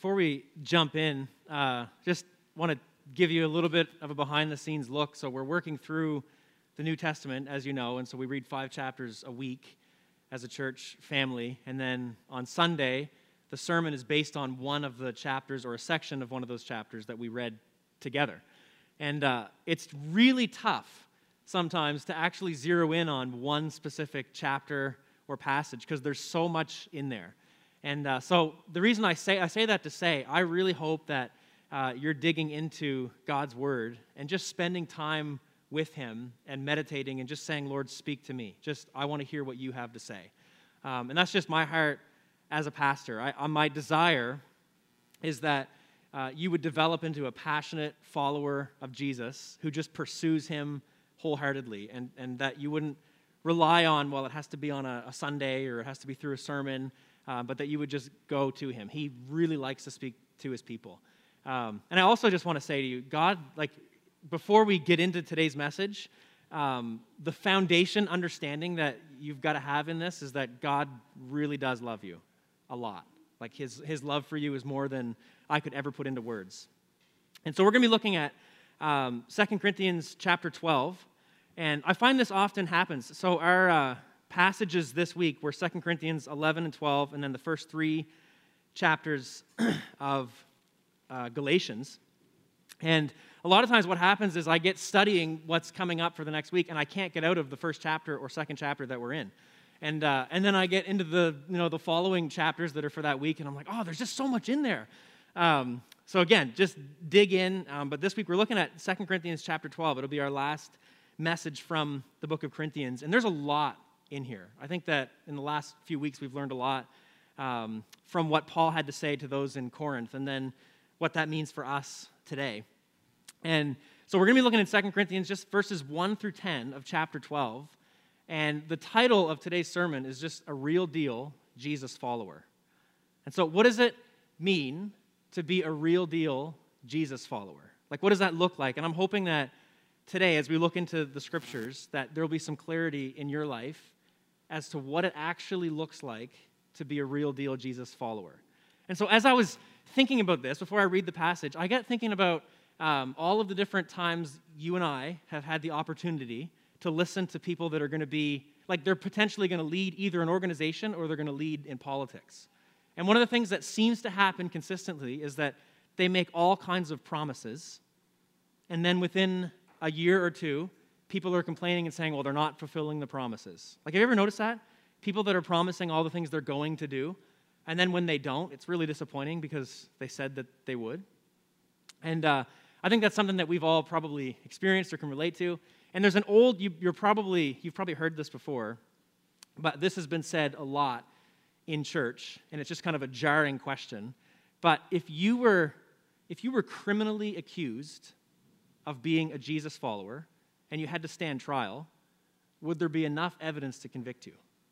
before we jump in, just want to give you a little bit of a behind-the-scenes look. So we're working through the New Testament, as you know, and so we read 5 chapters a week as a church family. And then on Sunday, the sermon is based on one of the chapters or a section of one of those chapters that we read together. And it's really tough sometimes to actually zero in on one specific chapter or passage because there's so much in there. And so the reason I say that to say, I really hope that you're digging into God's Word and just spending time with Him and meditating and just saying, Lord, speak to me. I want to hear what you have to say. And that's just my heart as a pastor. My desire is that you would develop into a passionate follower of Jesus who just pursues Him wholeheartedly, and that you wouldn't rely on, well, it has to be on a Sunday or it has to be through a sermon, but that you would just go to Him. He really likes to speak to His people. And I also just want to say to you, God, before we get into today's message, the foundation understanding that you've got to have in this is that God really does love you a lot. Like His love for you is more than I could ever put into words. And so we're going to be looking at 2 Corinthians chapter 12. And I find this often happens. So our passages this week were 2 Corinthians 11 and 12, and then the first 3 chapters of Galatians. And a lot of times what happens is I get studying what's coming up for the next week, and I can't get out of the first chapter or second chapter that we're in. And then I get into the following chapters that are for that week, and I'm like, oh, there's just so much in there. So again, just dig in. But this week we're looking at 2 Corinthians chapter 12. It'll be our last message from the book of Corinthians. And there's a lot in here. I think that in the last few weeks we've learned a lot from what Paul had to say to those in Corinth, and then what that means for us today. And so we're going to be looking at 2 Corinthians, just verses 1 through 10 of chapter 12. And the title of today's sermon is just A Real Deal Jesus Follower. And so what does it mean to be a real deal Jesus follower? What does that look like? And I'm hoping that today, as we look into the scriptures, that there will be some clarity in your life as to what it actually looks like to be a real deal Jesus follower. And so as I was thinking about this, before I read the passage, I got thinking about all of the different times you and I have had the opportunity to listen to people that are going to be, they're potentially going to lead either an organization or they're going to lead in politics. And one of the things that seems to happen consistently is that they make all kinds of promises, and then within a year or two, people are complaining and saying, well, they're not fulfilling the promises. Have you ever noticed that? People that are promising all the things they're going to do, and then when they don't, it's really disappointing because they said that they would. And I think that's something that we've all probably experienced or can relate to. And there's an old, you've probably heard this before, but this has been said a lot in church, and it's just kind of a jarring question. But if you were criminally accused of being a Jesus follower and you had to stand trial, would there be enough evidence to convict you?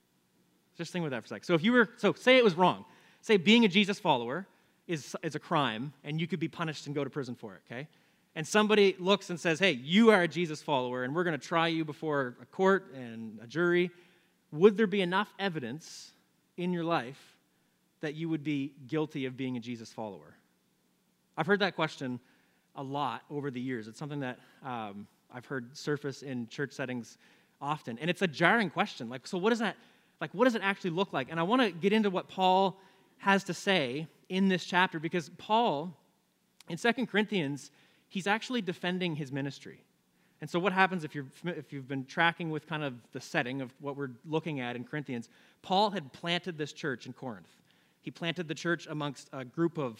Just think with that for a second. So say it was wrong. Say being a Jesus follower is a crime, and you could be punished and go to prison for it, okay? And somebody looks and says, hey, you are a Jesus follower, and we're going to try you before a court and a jury. Would there be enough evidence in your life that you would be guilty of being a Jesus follower? I've heard that question a lot over the years. It's something that I've heard surface in church settings often, and it's a jarring question. So what does that, what does it actually look like? And I want to get into what Paul has to say in this chapter, because Paul, in 2 Corinthians, he's actually defending his ministry. And so what happens if you've been tracking with kind of the setting of what we're looking at in Corinthians, Paul had planted this church in Corinth. He planted the church amongst a group of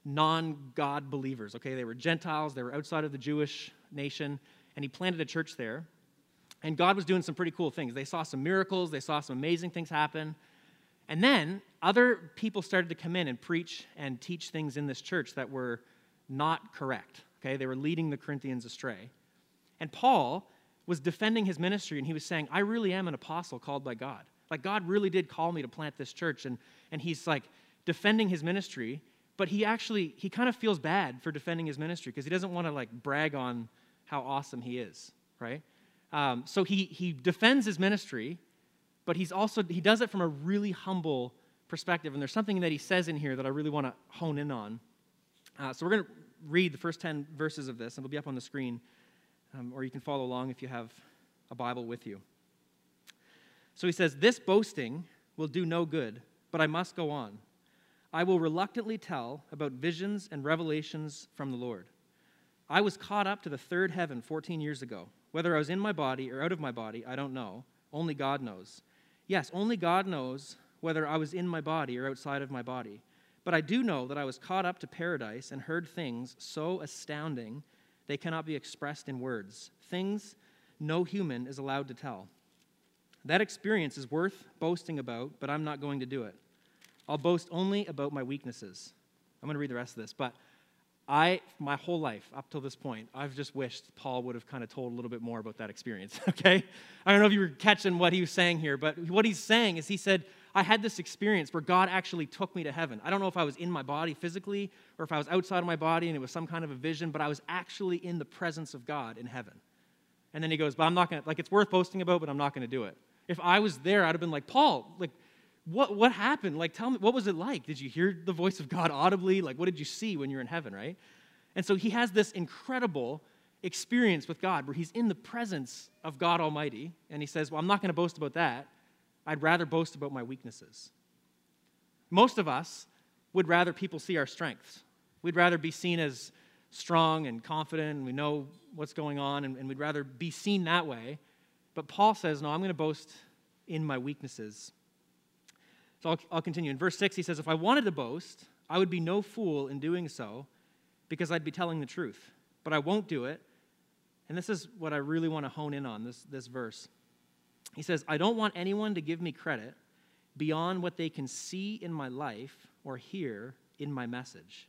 non-God believers, okay? They were Gentiles, they were outside of the Jewish nation, and he planted a church there. And God was doing some pretty cool things. They saw some miracles, they saw some amazing things happen. And then other people started to come in and preach and teach things in this church that were not correct, okay? They were leading the Corinthians astray. And Paul was defending his ministry, and he was saying, I really am an apostle called by God. God really did call me to plant this church, and he's defending his ministry, but he kind of feels bad for defending his ministry because he doesn't want to brag on how awesome he is, right? So he defends his ministry, but he does it from a really humble perspective, and there's something that he says in here that I really want to hone in on. So we're going to read the first 10 verses of this, and it'll be up on the screen, or you can follow along if you have a Bible with you. So he says, "This boasting will do no good, but I must go on. I will reluctantly tell about visions and revelations from the Lord. I was caught up to the third heaven 14 years ago. Whether I was in my body or out of my body, I don't know. Only God knows. Yes, only God knows whether I was in my body or outside of my body. But I do know that I was caught up to paradise and heard things so astounding they cannot be expressed in words, things no human is allowed to tell. That experience is worth boasting about, but I'm not going to do it. I'll boast only about my weaknesses." I'm going to read the rest of this, but my whole life, up till this point, I've just wished Paul would have kind of told a little bit more about that experience, okay? I don't know if you were catching what he was saying here, but what he's saying is he said, I had this experience where God actually took me to heaven. I don't know if I was in my body physically or if I was outside of my body and it was some kind of a vision, but I was actually in the presence of God in heaven. And then he goes, but I'm not going to, it's worth boasting about, but I'm not going to do it. If I was there, I'd have been like, Paul, what happened? Tell me, what was it like? Did you hear the voice of God audibly? What did you see when you're in heaven, right? And so he has this incredible experience with God where he's in the presence of God Almighty, and he says, well, I'm not going to boast about that. I'd rather boast about my weaknesses. Most of us would rather people see our strengths. We'd rather be seen as strong and confident, and we know what's going on, and we'd rather be seen that way. But Paul says, no, I'm going to boast in my weaknesses. So I'll continue. In verse 6, he says, if I wanted to boast, I would be no fool in doing so because I'd be telling the truth. But I won't do it. And this is what I really want to hone in on, this verse. He says, I don't want anyone to give me credit beyond what they can see in my life or hear in my message.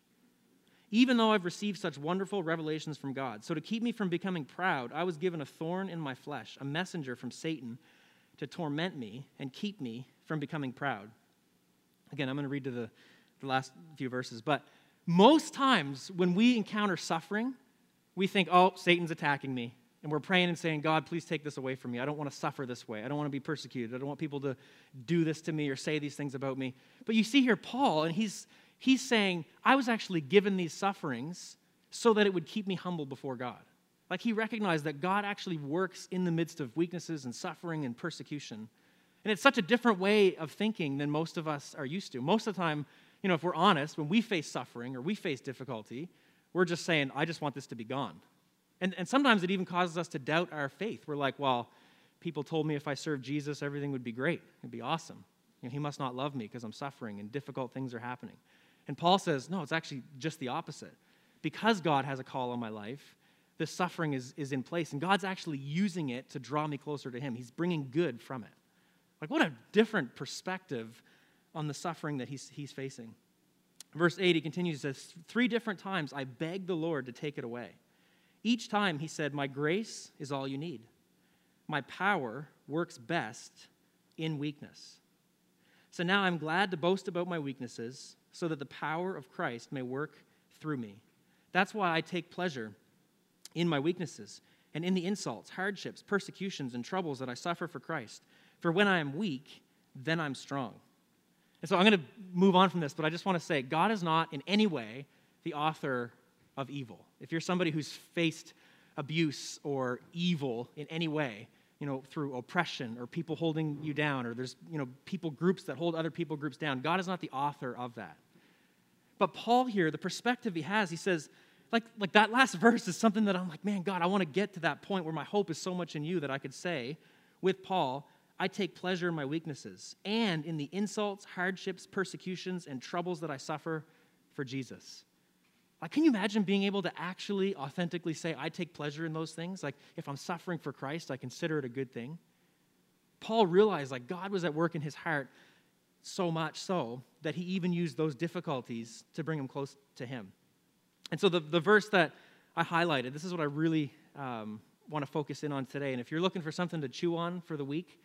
Even though I've received such wonderful revelations from God. So to keep me from becoming proud, I was given a thorn in my flesh, a messenger from Satan to torment me and keep me from becoming proud. Again, I'm going to read to the last few verses. But most times when we encounter suffering, we think, oh, Satan's attacking me. And we're praying and saying, God, please take this away from me. I don't want to suffer this way. I don't want to be persecuted. I don't want people to do this to me or say these things about me. But you see here Paul, and he's saying, I was actually given these sufferings so that it would keep me humble before God. He recognized that God actually works in the midst of weaknesses and suffering and persecution. And it's such a different way of thinking than most of us are used to. Most of the time, if we're honest, when we face suffering or we face difficulty, we're just saying, I just want this to be gone. And sometimes it even causes us to doubt our faith. We're like, well, people told me if I served Jesus, everything would be great. It'd be awesome. He must not love me because I'm suffering and difficult things are happening. And Paul says, no, it's actually just the opposite. Because God has a call on my life, this suffering is in place, and God's actually using it to draw me closer to him. He's bringing good from it. What a different perspective on the suffering that he's facing. Verse 8, he continues, he says, 3 different times I begged the Lord to take it away. Each time he said, my grace is all you need. My power works best in weakness. So now I'm glad to boast about my weaknesses so that the power of Christ may work through me. That's why I take pleasure in my weaknesses and in the insults, hardships, persecutions, and troubles that I suffer for Christ. For when I am weak, then I'm strong. And so I'm going to move on from this, but I just want to say, God is not in any way the author of evil. If you're somebody who's faced abuse or evil in any way, through oppression or people holding you down, or there's, people groups that hold other people groups down, God is not the author of that. But Paul here, the perspective he has, he says, like that last verse is something that I'm like, man, God, I want to get to that point where my hope is so much in you that I could say with Paul, I take pleasure in my weaknesses and in the insults, hardships, persecutions, and troubles that I suffer for Jesus. Can you imagine being able to actually authentically say, I take pleasure in those things? If I'm suffering for Christ, I consider it a good thing. Paul realized God was at work in his heart so much so that he even used those difficulties to bring him close to him. And so the verse that I highlighted, this is what I really want to focus in on today. And if you're looking for something to chew on for the week,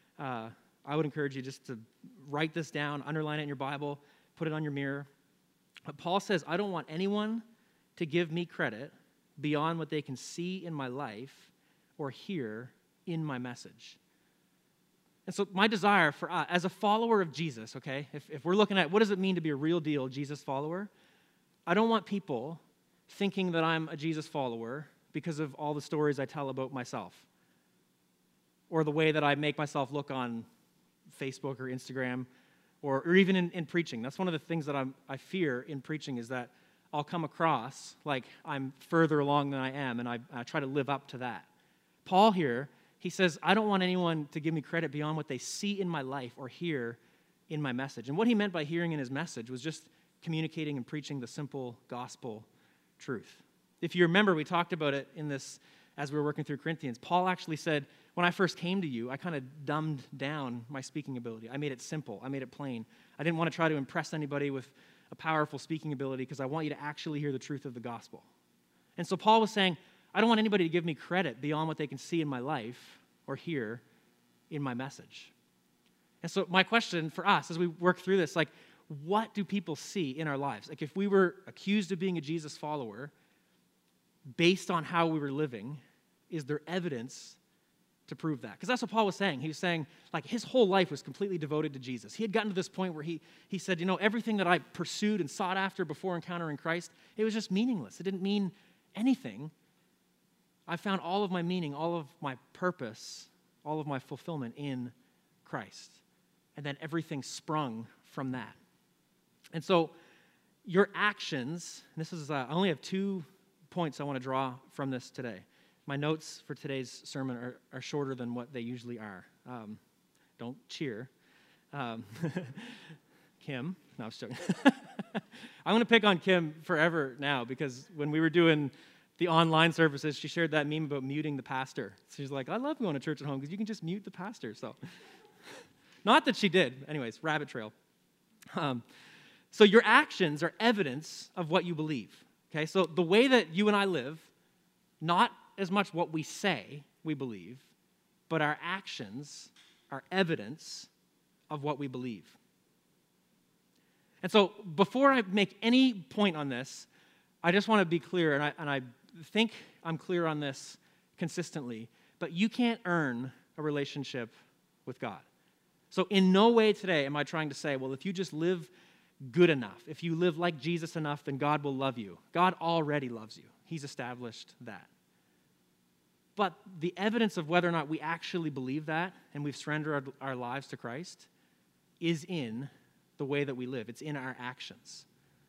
I would encourage you just to write this down, underline it in your Bible, put it on your mirror. But Paul says, I don't want anyone to give me credit beyond what they can see in my life or hear in my message. And so my desire for as a follower of Jesus, okay, if we're looking at what does it mean to be a real deal Jesus follower, I don't want people thinking that I'm a Jesus follower because of all the stories I tell about myself or the way that I make myself look on Facebook or Instagram or even in preaching. That's one of the things that I fear in preaching is that I'll come across like I'm further along than I am, and I try to live up to that. Paul here, he says, I don't want anyone to give me credit beyond what they see in my life or hear in my message. And what he meant by hearing in his message was just communicating and preaching the simple gospel truth. If you remember, we talked about it in this as we were working through Corinthians. Paul actually said, when I first came to you, I kind of dumbed down my speaking ability. I made it simple. I made it plain. I didn't want to try to impress anybody with a powerful speaking ability because I want you to actually hear the truth of the gospel. And so Paul was saying, I don't want anybody to give me credit beyond what they can see in my life or hear in my message. And so my question for us as we work through this, like, what do people see in our lives? Like, if we were accused of being a Jesus follower based on how we were living, is there evidence to prove that? Because that's what Paul was saying. He was saying, like, his whole life was completely devoted to Jesus. He had gotten to this point where he said, everything that I pursued and sought after before encountering Christ, it was just meaningless. It didn't mean anything. I found all of my meaning, all of my purpose, all of my fulfillment in Christ. And then everything sprung from that. And so your actions, and this is, I only have 2 points I want to draw from this today. My notes for today's sermon are shorter than what they usually are. Don't cheer. Kim, no, I'm just joking. I'm going to pick on Kim forever now because when we were doing the online services, she shared that meme about muting the pastor. She's like, I love going to church at home because you can just mute the pastor. So, not that she did. Anyways, rabbit trail. So your actions are evidence of what you believe. Okay, so the way that you and I live, not as much what we say we believe, but our actions are evidence of what we believe. And so before I make any point on this, I just want to be clear, and I think I'm clear on this consistently, but you can't earn a relationship with God. So in no way today am I trying to say, well, if you just live good enough, if you live like Jesus enough, then God will love you. God already loves you. He's established that. But the evidence of whether or not we actually believe that and we've surrendered our lives to Christ is in the way that we live. It's in our actions.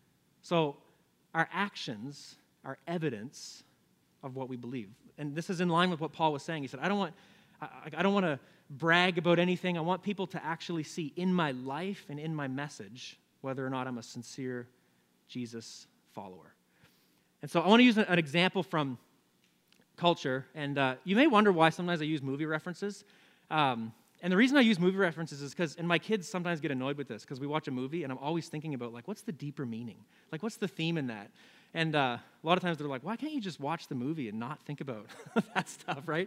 So our actions are evidence of what we believe. And this is in line with what Paul was saying. He said, I don't want to brag about anything. I want people to actually see in my life and in my message whether or not I'm a sincere Jesus follower. And so I want to use an example from culture. And you may wonder why sometimes I use movie references. And the reason I use movie references is because, and my kids sometimes get annoyed with this, because we watch a movie and I'm always thinking about, like, what's the deeper meaning? Like, what's the theme in that? And a lot of times they're like, why can't you just watch the movie and not think about that stuff, right?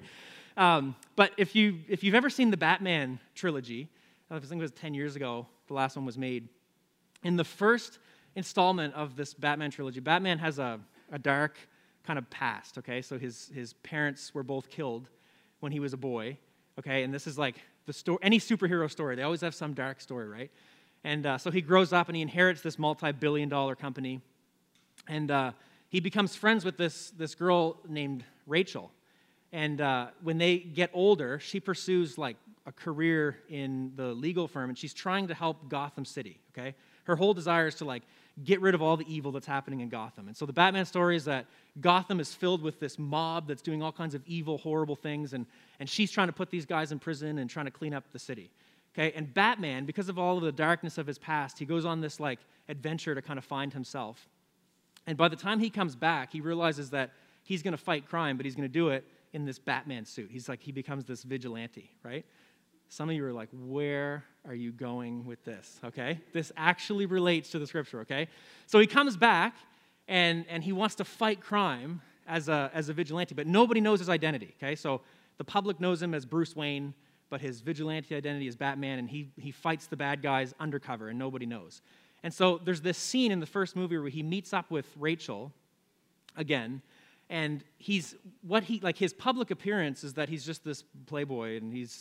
But if you've ever seen the Batman trilogy, I think it was 10 years ago, the last one was made. In the first installment of this Batman trilogy, Batman has a dark kind of past, okay? So his parents were both killed when he was a boy, okay? And this is like the story, any superhero story, they always have some dark story, right? And so he grows up and he inherits this multi-billion-dollar company. And he becomes friends with this girl named Rachel. And when they get older, she pursues like a career in the legal firm, and she's trying to help Gotham City, okay? Her whole desire is to like get rid of all the evil that's happening in Gotham. And so the Batman story is that Gotham is filled with this mob that's doing all kinds of evil, horrible things, and she's trying to put these guys in prison and trying to clean up the city. Okay, and Batman, because of all of the darkness of his past, he goes on this like adventure to kind of find himself. And by the time he comes back, he realizes that he's going to fight crime, but he's going to do it in this Batman suit. He becomes this vigilante, right? Some of you are like, where are you going with this, okay? This actually relates to the scripture, okay? So he comes back, and he wants to fight crime as a vigilante, but nobody knows his identity, okay? So the public knows him as Bruce Wayne, but his vigilante identity is Batman, and he fights the bad guys undercover, and nobody knows. And so there's this scene in the first movie where he meets up with Rachel again, and his public appearance is that he's just this playboy, and he's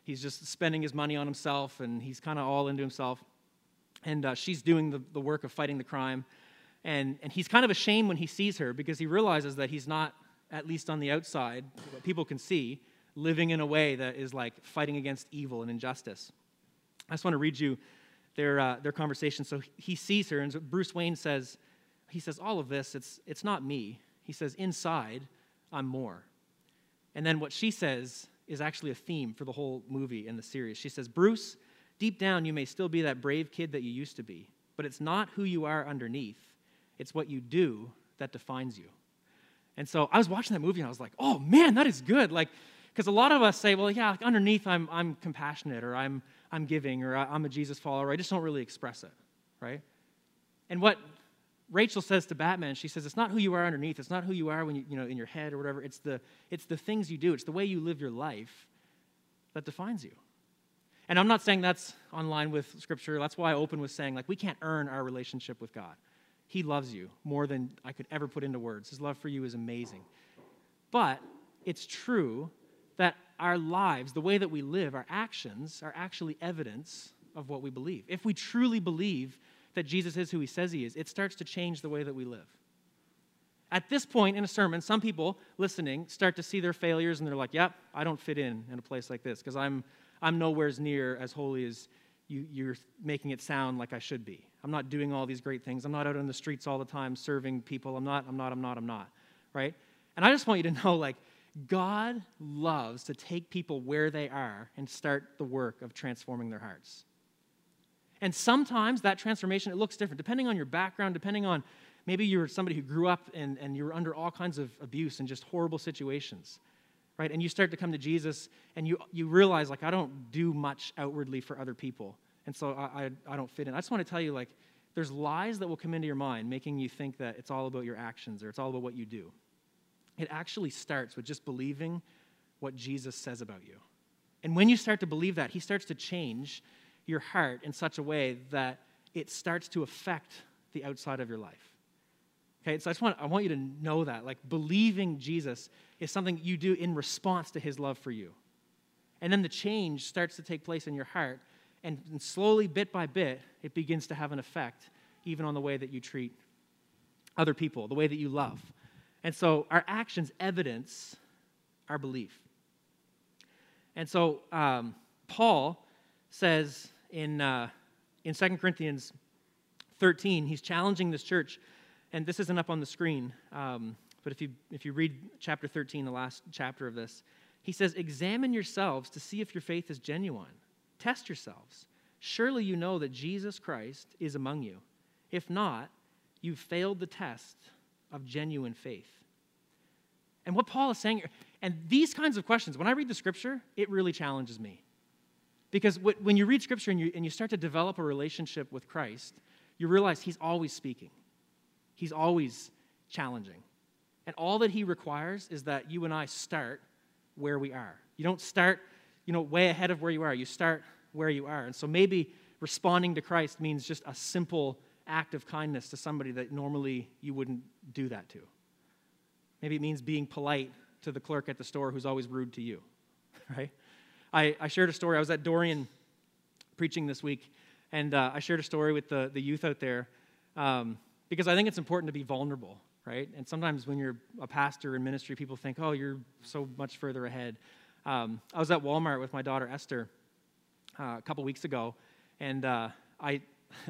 He's just spending his money on himself, and he's kind of all into himself. And she's doing the work of fighting the crime. And he's kind of ashamed when he sees her because he realizes that he's not, at least on the outside, what people can see, living in a way that is like fighting against evil and injustice. I just want to read you their conversation. So he sees her, and so Bruce Wayne says, all of this, it's not me. He says, inside, I'm more. And then what she says is actually a theme for the whole movie and the series. She says, Bruce, deep down you may still be that brave kid that you used to be, but it's not who you are underneath. It's what you do that defines you. And so I was watching that movie and I was like, oh man, that is good. Like, because a lot of us say, well, yeah, like underneath I'm compassionate, or I'm giving, or I'm a Jesus follower. I just don't really express it, right? And what Rachel says to Batman, she says, it's not who you are underneath. It's not who you are when you know in your head or whatever. It's the things you do. It's the way you live your life that defines you. And I'm not saying that's on line with Scripture. That's why I open with saying, like, we can't earn our relationship with God. He loves you more than I could ever put into words. His love for you is amazing. But it's true that our lives, the way that we live, our actions are actually evidence of what we believe. If we truly believe that Jesus is who he says he is, it starts to change the way that we live. At this point in a sermon, some people listening start to see their failures and they're like, yep, I don't fit in a place like this because I'm nowhere near as holy as you're making it sound like I should be. I'm not doing all these great things. I'm not out on the streets all the time serving people. I'm not, right? And I just want you to know, like, God loves to take people where they are and start the work of transforming their hearts. And sometimes that transformation, it looks different, depending on your background, depending on maybe you're somebody who grew up and you were under all kinds of abuse and just horrible situations, right? And you start to come to Jesus and you realize, like, I don't do much outwardly for other people, and so I don't fit in. I just want to tell you, like, there's lies that will come into your mind making you think that it's all about your actions or it's all about what you do. It actually starts with just believing what Jesus says about you. And when you start to believe that, he starts to change your heart in such a way that it starts to affect the outside of your life. Okay, so I want you to know that. Like, believing Jesus is something you do in response to his love for you. And then the change starts to take place in your heart, and slowly, bit by bit, it begins to have an effect even on the way that you treat other people, the way that you love. And so our actions evidence our belief. And so Paul says in 2 Corinthians 13, he's challenging this church, and this isn't up on the screen, but if you read chapter 13, the last chapter of this, he says, examine yourselves to see if your faith is genuine. Test yourselves. Surely you know that Jesus Christ is among you. If not, you've failed the test of genuine faith. And what Paul is saying, and these kinds of questions, when I read the Scripture, it really challenges me. Because when you read Scripture and you start to develop a relationship with Christ, you realize he's always speaking. He's always challenging. And all that he requires is that you and I start where we are. You don't start, way ahead of where you are. You start where you are. And so maybe responding to Christ means just a simple act of kindness to somebody that normally you wouldn't do that to. Maybe it means being polite to the clerk at the store who's always rude to you, right? I shared a story. I was at Dorian preaching this week, and I shared a story with the youth out there because I think it's important to be vulnerable, right? And sometimes when you're a pastor in ministry, people think, oh, you're so much further ahead. I was at Walmart with my daughter Esther a couple weeks ago, and I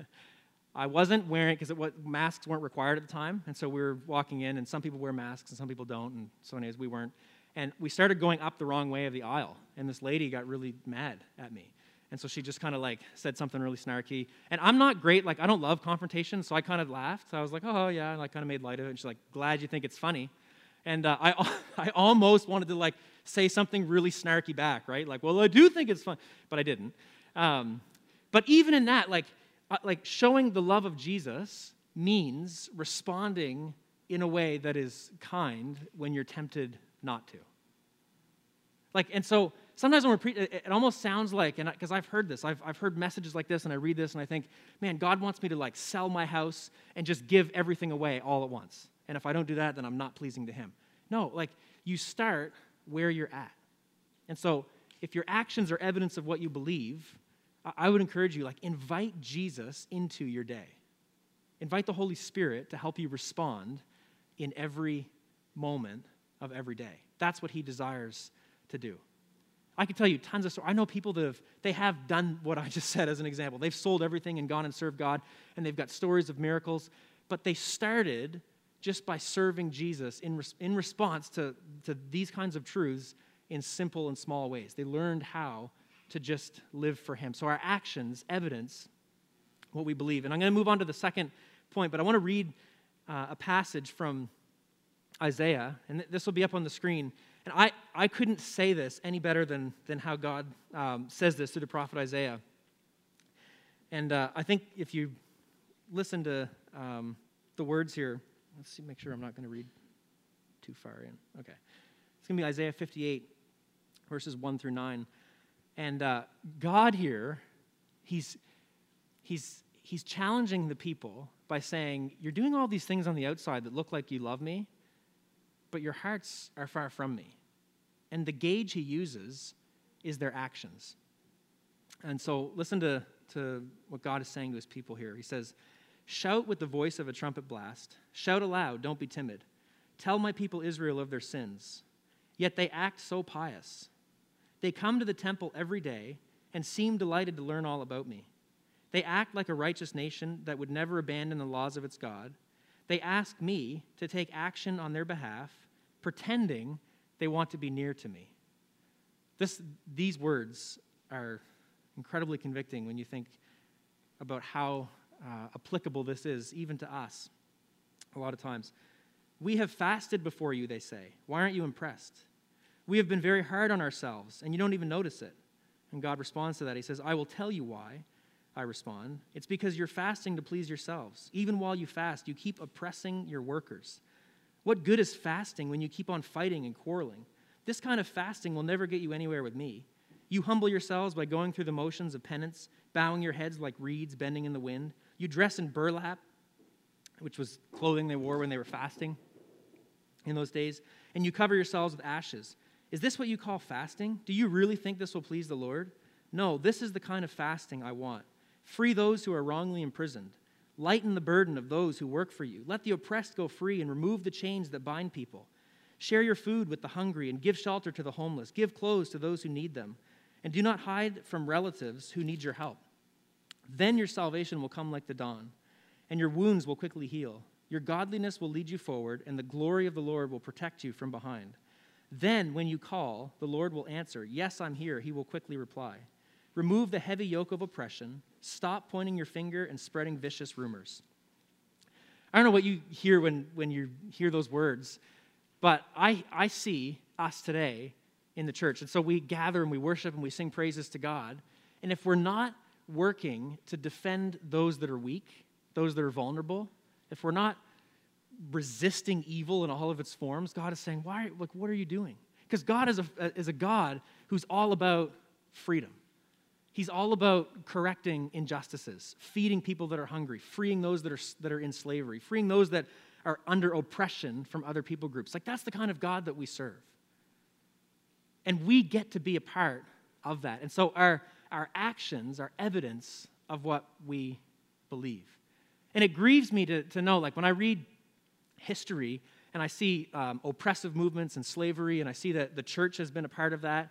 wasn't wearing, because masks weren't required at the time, and so we were walking in, and some people wear masks and some people don't, and so anyways, we weren't. And we started going up the wrong way of the aisle, and this lady got really mad at me. And so she just kind of like said something really snarky. And I'm not great, like I don't love confrontation, so I kind of laughed. So I was like, oh yeah, and I kind of made light of it. And she's like, glad you think it's funny. And I almost wanted to like say something really snarky back, right? Like, well, I do think it's fun, but I didn't. But even in that, like showing the love of Jesus means responding in a way that is kind when you're tempted not to. Like, and so sometimes when we're preaching, it almost sounds like, and because I've heard this, I've heard messages like this, and I read this, and I think, man, God wants me to like sell my house and just give everything away all at once. And if I don't do that, then I'm not pleasing to him. No, like you start where you're at. And so if your actions are evidence of what you believe, I would encourage you, invite Jesus into your day. Invite the Holy Spirit to help you respond in every moment of every day. That's what he desires to do. I can tell you tons of stories. I know people that have done what I just said as an example. They've sold everything and gone and served God, and they've got stories of miracles, but they started just by serving Jesus in response to these kinds of truths in simple and small ways. They learned how to just live for him. So our actions evidence what we believe. And I'm going to move on to the second point, but I want to read a passage from Isaiah, and this will be up on the screen. And I couldn't say this any better than how God says this through the prophet Isaiah. And I think if you listen to the words here, let's see, make sure I'm not going to read too far in. Okay. It's going to be Isaiah 58, verses 1 through 9. And God here, he's challenging the people by saying, you're doing all these things on the outside that look like you love me, but your hearts are far from me. And the gauge he uses is their actions. And so listen to what God is saying to his people here. He says, shout with the voice of a trumpet blast. Shout aloud, don't be timid. Tell my people Israel of their sins. Yet they act so pious. They come to the temple every day and seem delighted to learn all about me. They act like a righteous nation that would never abandon the laws of its God. They ask me to take action on their behalf, pretending they want to be near to me. These words are incredibly convicting when you think about how applicable this is, even to us, a lot of times. We have fasted before you, they say. Why aren't you impressed? We have been very hard on ourselves, and you don't even notice it. And God responds to that. He says, I will tell you why. I respond, it's because you're fasting to please yourselves. Even while you fast, you keep oppressing your workers. What good is fasting when you keep on fighting and quarreling? This kind of fasting will never get you anywhere with me. You humble yourselves by going through the motions of penance, bowing your heads like reeds bending in the wind. You dress in burlap, which was clothing they wore when they were fasting in those days, and you cover yourselves with ashes. Is this what you call fasting? Do you really think this will please the Lord? No, this is the kind of fasting I want. Free those who are wrongly imprisoned. Lighten the burden of those who work for you. Let the oppressed go free and remove the chains that bind people. Share your food with the hungry and give shelter to the homeless. Give clothes to those who need them. And do not hide from relatives who need your help. Then your salvation will come like the dawn, and your wounds will quickly heal. Your godliness will lead you forward, and the glory of the Lord will protect you from behind. Then, when you call, the Lord will answer, yes, I'm here, he will quickly reply. Remove the heavy yoke of oppression. Stop pointing your finger and spreading vicious rumors. I don't know what you hear when you hear those words, but I see us today in the church. And so we gather and we worship and we sing praises to God. And if we're not working to defend those that are weak, those that are vulnerable, if we're not resisting evil in all of its forms, God is saying, what are you doing? Because God is a God who's all about freedom. He's all about correcting injustices, feeding people that are hungry, freeing those that are in slavery, freeing those that are under oppression from other people groups. That's the kind of God that we serve. And we get to be a part of that. And so our actions are evidence of what we believe. And it grieves me to know, when I read history and I see oppressive movements and slavery, and I see that the church has been a part of that,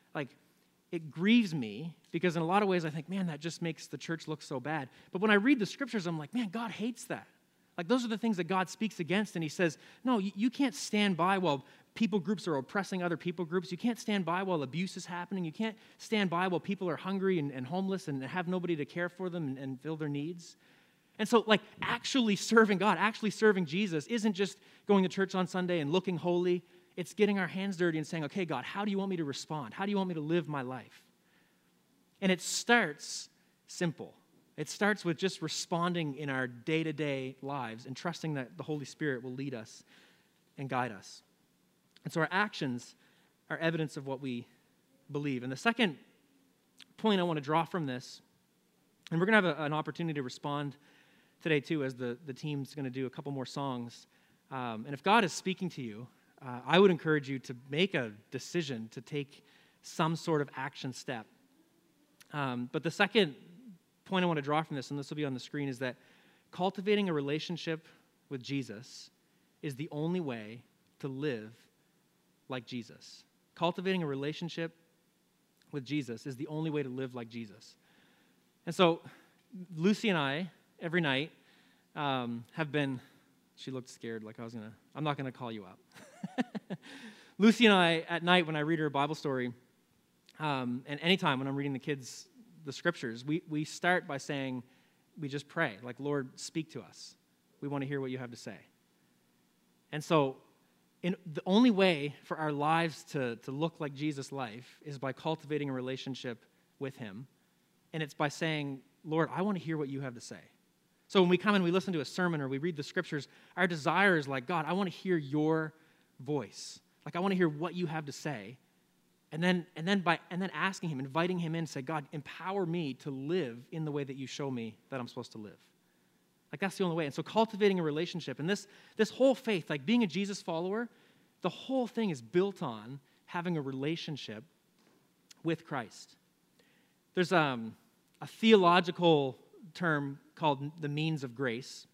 it grieves me because in a lot of ways I think, man, that just makes the church look so bad. But when I read the scriptures, I'm like, man, God hates that. Those are the things that God speaks against, and he says, no, you can't stand by while people groups are oppressing other people groups. You can't stand by while abuse is happening. You can't stand by while people are hungry and homeless and have nobody to care for them and fill their needs. And so, actually serving God, actually serving Jesus isn't just going to church on Sunday and looking holy. It's getting our hands dirty and saying, okay, God, how do you want me to respond? How do you want me to live my life? And it starts simple. It starts with just responding in our day-to-day lives and trusting that the Holy Spirit will lead us and guide us. And so our actions are evidence of what we believe. And the second point I want to draw from this, and we're going to have an opportunity to respond today too, as the team's going to do a couple more songs. And if God is speaking to you, I would encourage you to make a decision to take some sort of action step. But the second point I want to draw from this, and this will be on the screen, is that cultivating a relationship with Jesus is the only way to live like Jesus. Cultivating a relationship with Jesus is the only way to live like Jesus. And so Lucy and I, every night, have been, she looked scared, like I'm not going to call you up. Lucy and I, at night, when I read her a Bible story, and anytime when I'm reading the kids the scriptures, we start by saying, we just pray, like, Lord, speak to us. We want to hear what you have to say. And so the only way for our lives to look like Jesus' life is by cultivating a relationship with him. And it's by saying, Lord, I want to hear what you have to say. So when we come and we listen to a sermon or we read the scriptures, our desire is like, God, I want to hear your voice. Like, I want to hear what you have to say. And then asking him, inviting him in, say, God, empower me to live in the way that you show me that I'm supposed to live. Like, that's the only way. And so cultivating a relationship, and this whole faith, like being a Jesus follower, the whole thing is built on having a relationship with Christ. There's a theological term called the means of grace.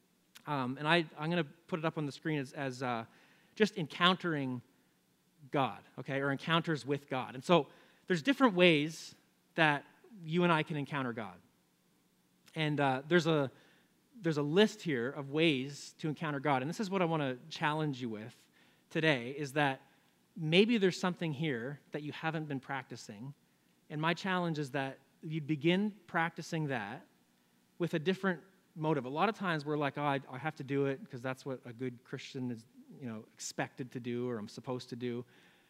And I'm going to put it up on the screen as just encountering God, okay, or encounters with God. And so there's different ways that you and I can encounter God. And there's a list here of ways to encounter God. And this is what I want to challenge you with today, is that maybe there's something here that you haven't been practicing. And my challenge is that you'd begin practicing that with a different motive. A lot of times we're like, oh, I have to do it because that's what a good Christian is, expected to do or I'm supposed to do.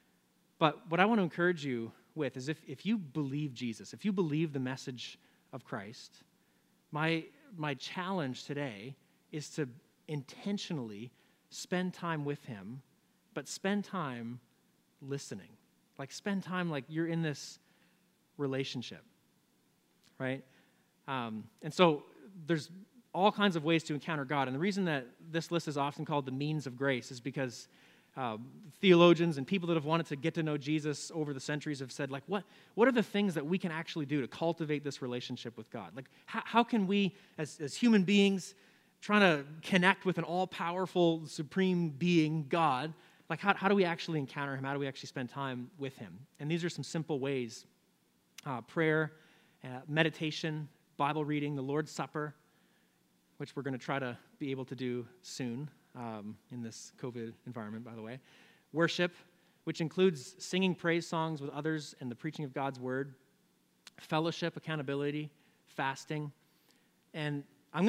But what I want to encourage you with is if you believe Jesus, if you believe the message of Christ, my challenge today is to intentionally spend time with him, but spend time listening. Like, spend time like you're in this relationship, right? And so there's all kinds of ways to encounter God. And the reason that this list is often called the means of grace is because theologians and people that have wanted to get to know Jesus over the centuries have said, like, what are the things that we can actually do to cultivate this relationship with God? Like, how can we, as human beings, trying to connect with an all-powerful, supreme being, God, like, how do we actually encounter him? How do we actually spend time with him? And these are some simple ways. Prayer, meditation, Bible reading, the Lord's Supper, which we're going to try to be able to do soon in this COVID environment, by the way. Worship, which includes singing praise songs with others and the preaching of God's word. Fellowship, accountability, fasting. And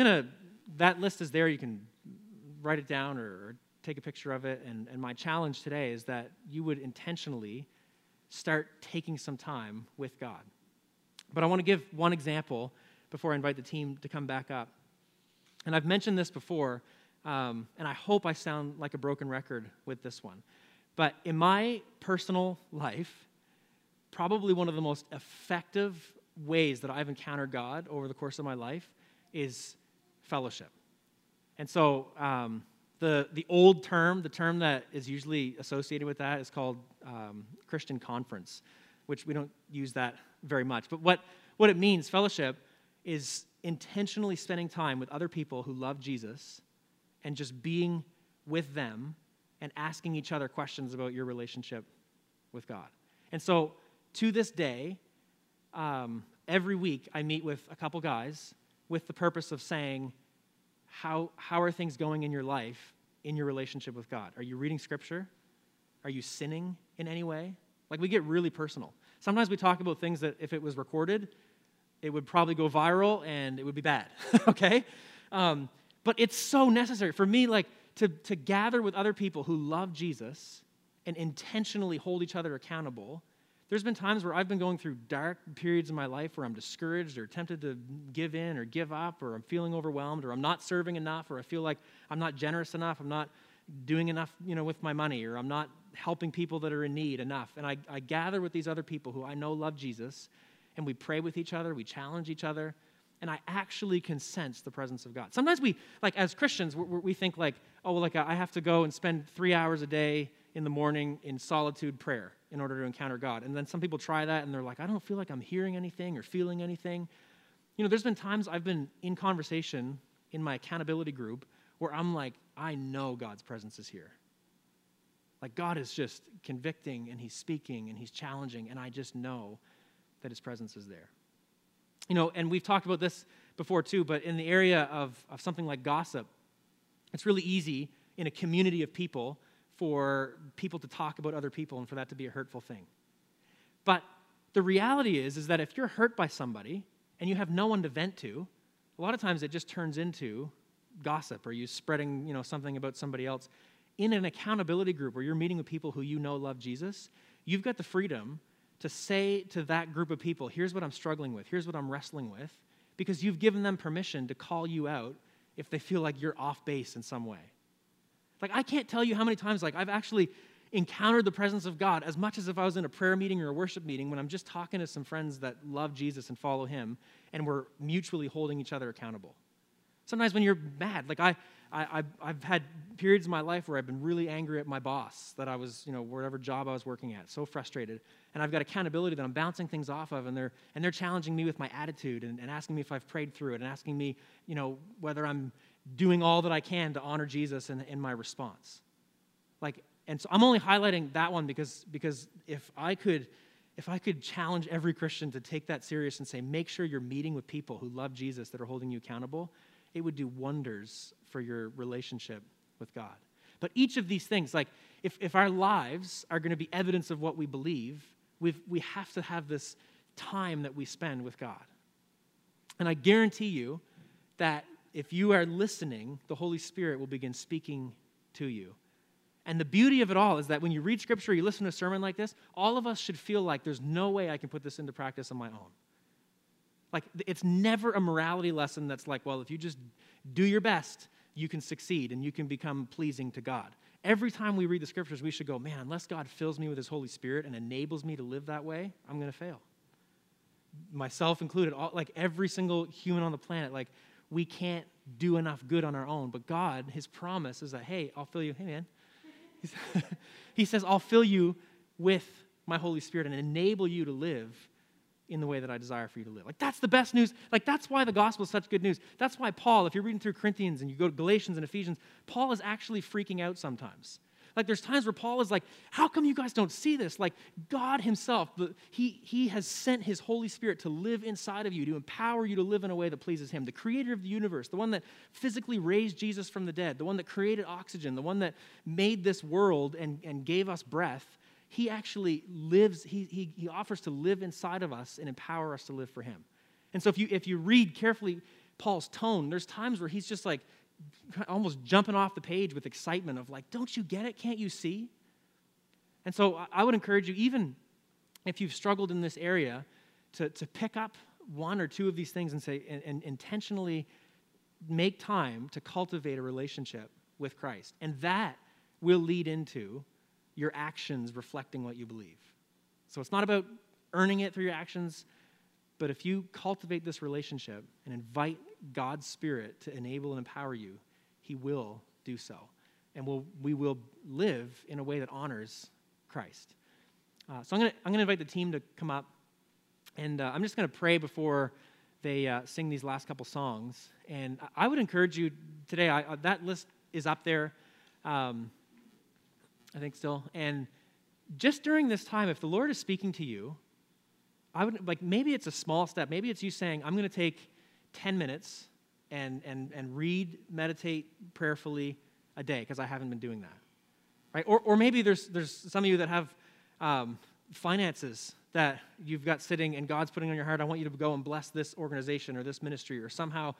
that list is there. You can write it down or take a picture of it. And my challenge today is that you would intentionally start taking some time with God. But I want to give one example before I invite the team to come back up. And I've mentioned this before, and I hope I sound like a broken record with this one. But in my personal life, probably one of the most effective ways that I've encountered God over the course of my life is fellowship. And so the old term, the term that is usually associated with that is called Christian conference, which we don't use that very much. But what it means, fellowship, is intentionally spending time with other people who love Jesus and just being with them and asking each other questions about your relationship with God. And so to this day, every week I meet with a couple guys with the purpose of saying, how are things going in your life, in your relationship with God? Are you reading Scripture? Are you sinning in any way? Like, we get really personal. Sometimes we talk about things that if it was recorded, it would probably go viral and it would be bad, okay? But it's so necessary for me, like, to gather with other people who love Jesus and intentionally hold each other accountable. There's been times where I've been going through dark periods in my life where I'm discouraged or tempted to give in or give up, or I'm feeling overwhelmed, or I'm not serving enough, or I feel like I'm not generous enough, I'm not doing enough, with my money, or I'm not helping people that are in need enough. And I gather with these other people who I know love Jesus, and we pray with each other, we challenge each other, and I actually can sense the presence of God. Sometimes we, like, as Christians, we think like, oh, well, like, I have to go and spend 3 hours a day in the morning in solitude prayer in order to encounter God. And then some people try that and they're like, I don't feel like I'm hearing anything or feeling anything. There's been times I've been in conversation in my accountability group where I'm like, I know God's presence is here. Like God is just convicting and he's speaking and he's challenging, and I just know that his presence is there. And we've talked about this before too, but in the area of something like gossip, it's really easy in a community of people for people to talk about other people and for that to be a hurtful thing. But the reality is that if you're hurt by somebody and you have no one to vent to, a lot of times it just turns into gossip or you spreading, something about somebody else. In an accountability group where you're meeting with people who love Jesus, you've got the freedom to say to that group of people, here's what I'm struggling with, here's what I'm wrestling with, because you've given them permission to call you out if they feel like you're off base in some way. Like, I can't tell you how many times, I've actually encountered the presence of God as much as if I was in a prayer meeting or a worship meeting when I'm just talking to some friends that love Jesus and follow him, and we're mutually holding each other accountable. Sometimes when you're mad, I've had periods in my life where I've been really angry at my boss that I was, whatever job I was working at, so frustrated. And I've got accountability that I'm bouncing things off of, and they're challenging me with my attitude and asking me if I've prayed through it and asking me, whether I'm doing all that I can to honor Jesus in my response. And so I'm only highlighting that one because if I could challenge every Christian to take that serious and say, make sure you're meeting with people who love Jesus that are holding you accountable, it would do wonders for your relationship with God. But each of these things, if our lives are going to be evidence of what we believe, we have to have this time that we spend with God. And I guarantee you that if you are listening, the Holy Spirit will begin speaking to you. And the beauty of it all is that when you read Scripture, you listen to a sermon like this, all of us should feel like there's no way I can put this into practice on my own. It's never a morality lesson that's like, well, if you just do your best, you can succeed and you can become pleasing to God. Every time we read the Scriptures, we should go, man, unless God fills me with his Holy Spirit and enables me to live that way, I'm going to fail. Myself included, every single human on the planet, we can't do enough good on our own. But God, his promise is that, hey, I'll fill you. Hey, man. He says, I'll fill you with my Holy Spirit and enable you to live in the way that I desire for you to live. That's the best news. That's why the gospel is such good news. That's why Paul, if you're reading through Corinthians and you go to Galatians and Ephesians, Paul is actually freaking out sometimes. There's times where Paul is like, how come you guys don't see this? God himself, he has sent his Holy Spirit to live inside of you, to empower you to live in a way that pleases him. The creator of the universe, the one that physically raised Jesus from the dead, the one that created oxygen, the one that made this world and gave us breath, he actually lives, he offers to live inside of us and empower us to live for him. And so if you read carefully Paul's tone, there's times where he's just almost jumping off the page with excitement of don't you get it? Can't you see? And so I would encourage you, even if you've struggled in this area, to pick up one or two of these things and say, and intentionally make time to cultivate a relationship with Christ. And that will lead into your actions reflecting what you believe. So it's not about earning it through your actions, but if you cultivate this relationship and invite God's Spirit to enable and empower you, he will do so. And we will live in a way that honors Christ. So I'm going to invite the team to come up, and I'm just going to pray before they sing these last couple songs. And I would encourage you today, that list is up there, I think still. And just during this time, if the Lord is speaking to you, I would, maybe it's a small step. Maybe it's you saying, I'm going to take 10 minutes and read, meditate prayerfully a day, because I haven't been doing that, right? Or maybe there's some of you that have finances that you've got sitting and God's putting on your heart. I want you to go and bless this organization or this ministry, or somehow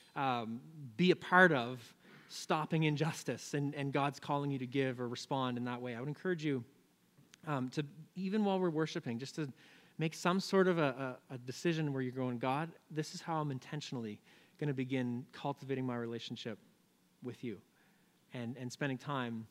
be a part of stopping injustice, and God's calling you to give or respond in that way. I would encourage you to, even while we're worshiping, just to make some sort of a decision where you're going, God, this is how I'm intentionally going to begin cultivating my relationship with you, and spending time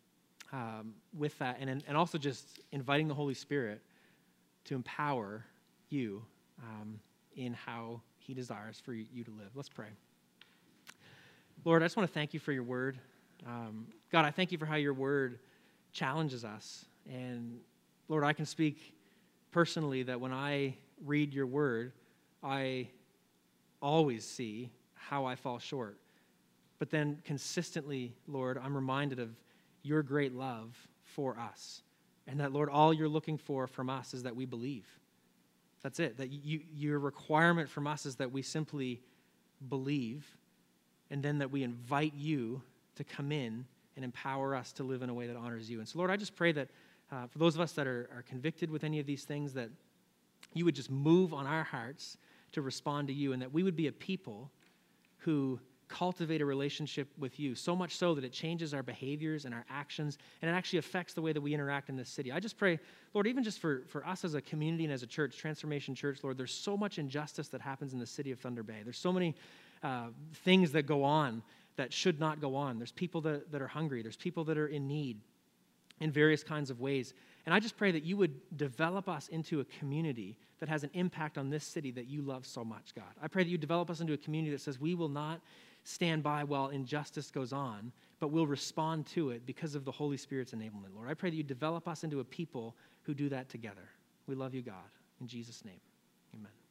with that, and also just inviting the Holy Spirit to empower you in how he desires for you to live. Let's pray. Lord, I just want to thank you for your word. God, I thank you for how your word challenges us. And Lord, I can speak personally that when I read your word, I always see how I fall short. But then consistently, Lord, I'm reminded of your great love for us. And that, Lord, all you're looking for from us is that we believe. That's it. That your requirement from us is that we simply believe, and then that we invite you to come in and empower us to live in a way that honors you. And so, Lord, I just pray that for those of us that are convicted with any of these things, that you would just move on our hearts to respond to you, and that we would be a people who cultivate a relationship with you, so much so that it changes our behaviors and our actions, and it actually affects the way that we interact in this city. I just pray, Lord, even just for us as a community and as a church, Transformation Church, Lord, there's so much injustice that happens in the city of Thunder Bay. There's so many things that go on that should not go on. There's people that are hungry. There's people that are in need in various kinds of ways. And I just pray that you would develop us into a community that has an impact on this city that you love so much, God. I pray that you develop us into a community that says we will not stand by while injustice goes on, but we'll respond to it because of the Holy Spirit's enablement, Lord. I pray that you develop us into a people who do that together. We love you, God. In Jesus' name, amen.